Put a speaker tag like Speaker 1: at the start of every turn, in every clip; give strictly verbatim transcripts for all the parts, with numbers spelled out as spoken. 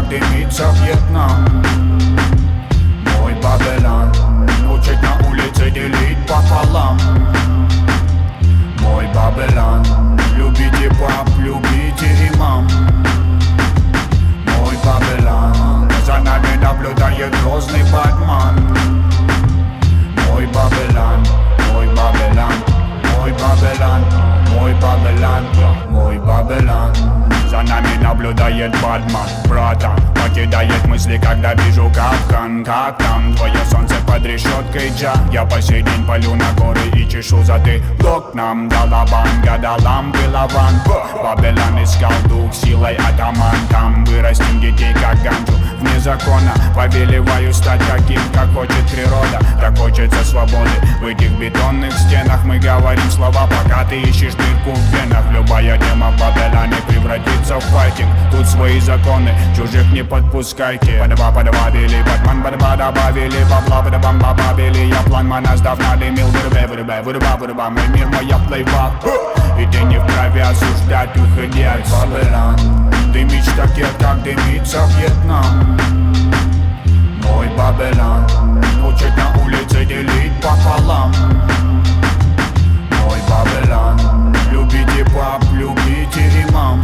Speaker 1: дымится Вьетнам. Мой Бабелан учит на улице делить пополам. Мой Бабелан, любите пап, любите имам. Мой Бабелан, за нами наблюдает грозный Батман. Мой Бабелан, мой Бабелан, мой Бабелан, мой Бабелан, мой Бабелан. За нами наблюдает Батман, братан. Покидает мысли, когда вижу капкан. Как там твое солнце под решеткой, джа? Я по сей день полю на горы и чешу затылок. Нам дала банга, далам лаван. Бабелан искал дух, силой атаман. Там вырастим детей, как ганджу. Вне закона повелеваю стать таким, как хочет природа. Так хочется свободы. В этих бетонных стенах мы говорим слова, пока ты ищешь дырку в венах. Любая тема в Бабелане превратится в файтинг. Тут свои законы, чужих не подпускайте. Подава, подава, били, Батман, подава, добавили бабла, подавам, бабабили. Я план мана сдав надымил, вырубай, вырубай, вырубай, вырубай. Мой мир, моя плейбак. И ты не вправе осуждать, уходи от Бабелан. Дымишь так, как дымится Вьетнам. Мой Бабелан учит на улице делить пополам. Мой Бабелан, любите пап, любите имам.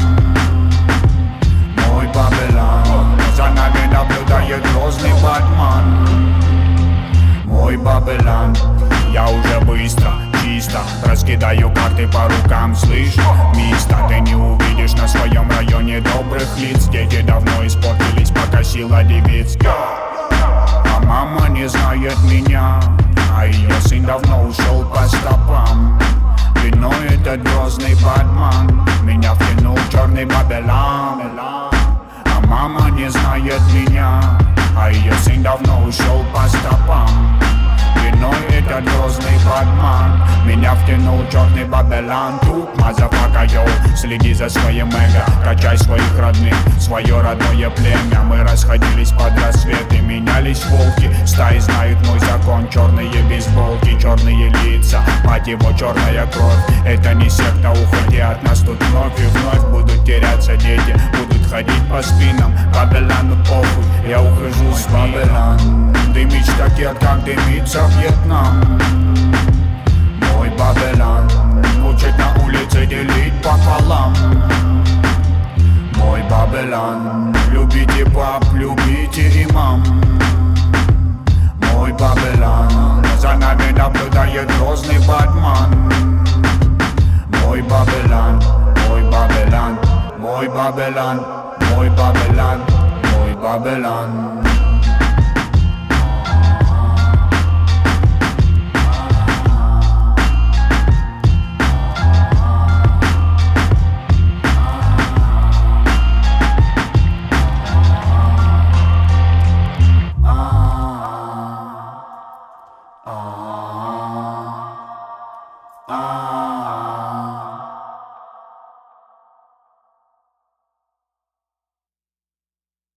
Speaker 1: Мой Бабелан, за нами наблюдает грозный Батман. Мой Бабелан, я уже быстро, чисто раскидаю карты по рукам, слышь, мисто. Ты не увидишь на своем районе добрых лиц. Дети давно испортились, пока сила девиц. А мама не знает меня, а ее сын давно ушел по стопам. Виной этот грозный Батман меня втянул в черный Бабелан. А мама не знает меня, а ее сын давно ушел по стопам. Виной этот грозный Батман меня втянул в черный Бабелан. Тут, мазафака, йоу, следи за своим эго. Качай своих родных, свое родное племя. Мы расходились под рассвет и менялись волки. Стаи знают мой закон, черные бейсболки, черные лица, мать его, черная кровь. Это не секта, уходи от нас тут вновь и вновь. Будут теряться дети, будут ходить по спинам. Бабелану похуй, я ухожу с Бабелан. Дымишь так, как дымится Вьетнам. Мой Бабелан учит на улице делить пополам. Мой Бабелан, любите пап, любите имам.